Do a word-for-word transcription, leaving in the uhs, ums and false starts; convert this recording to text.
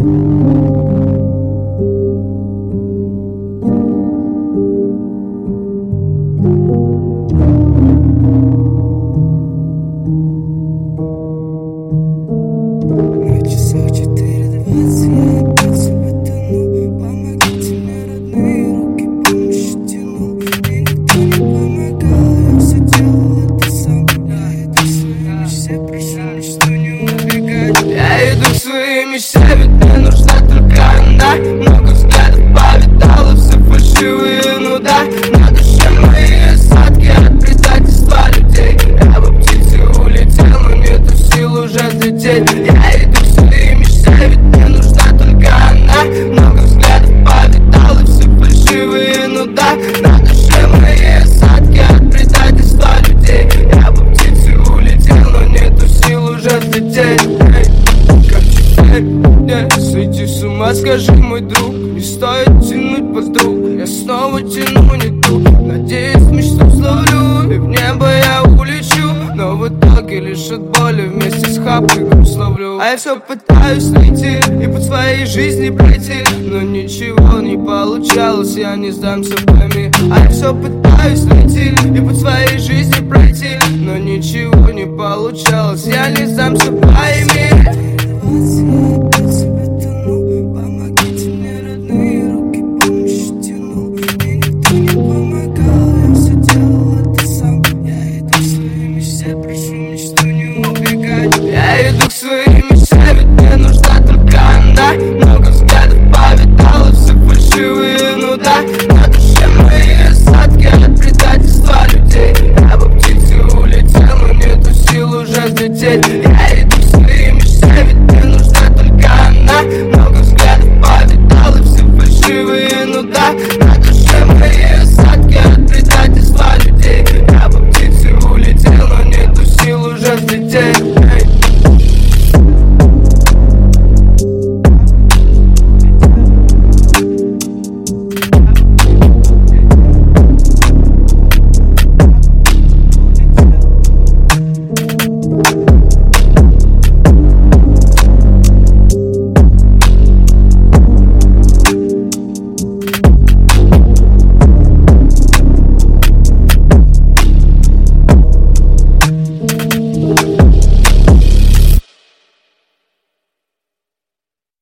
Я иду к своей мечте, ведь мне нужна только она. Много взглядов повидала, все фальшивые, ну да. На душе мои осадки от предательства людей. Я бы птицей улетел, но нету сил уже взлететь. Я иду к своей мечте, ведь мне нужна только она. Много взглядов повидала, все фальшивые, ну да. На душе мои осадки от предательства людей. Я бы птицей улетел, но нету сил уже взлететь. Не сойти с ума, скажи, мой друг. Не стоит тянуть подруг, я снова тяну не ту. Надеюсь, мечту словлю, и в небо я улечу. Но в итоге лишь от боли вместе с хапой груз ловлю. А я все пытаюсь найти и по своей жизни пройти, но ничего не получалось, я не сдамся, пойми. А я все пытаюсь найти и по своей жизни пройти, но ничего не получалось, я не сдамся, пойми.